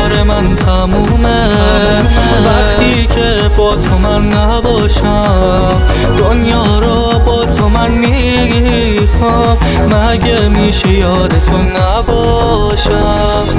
کار من تمومه. وقتی که با تو من نباشم دنیا رو با تو من میخوام. مگه میشه یاد تو نباشم.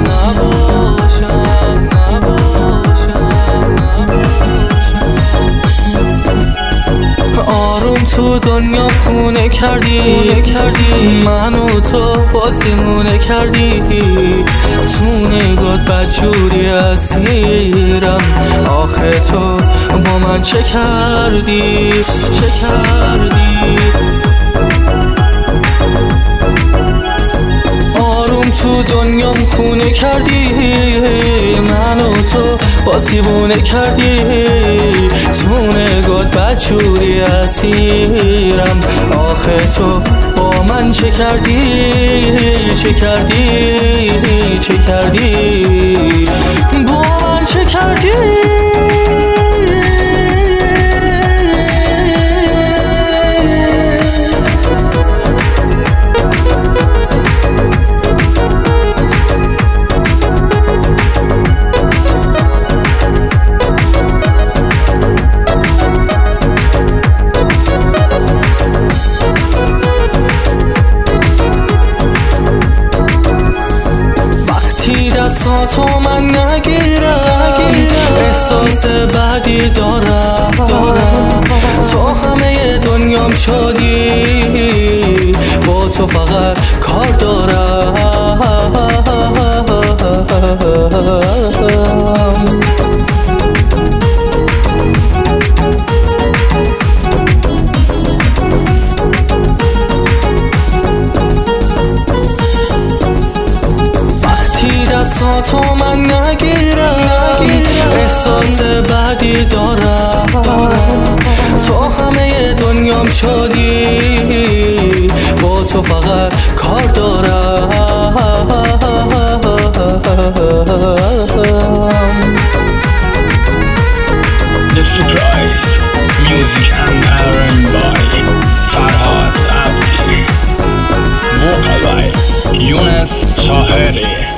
آروم تو دنیا خونه کردی منو تو بازیمونه کردی. تو نگات بدجوری اسیرم. آخه تو با من چه کردی؟ آروم تو دنیام خونه کردی منو تو بازیمونه کردی. تو نگات بدجوری اسیرم. آخه تو با من چه کردی؟ با من چه کردی؟ دستاتو من نگیرم احساس بدی دارم. تو همه دنیام شدی با تو فقط کار دارم. دستاتو من نگیرم احساس بدی دارم. تو همه دنیام شدی با تو فقط کار دارم. The Surprise Music and R&B Farhad Abdi. Vocal by Younes Taheri.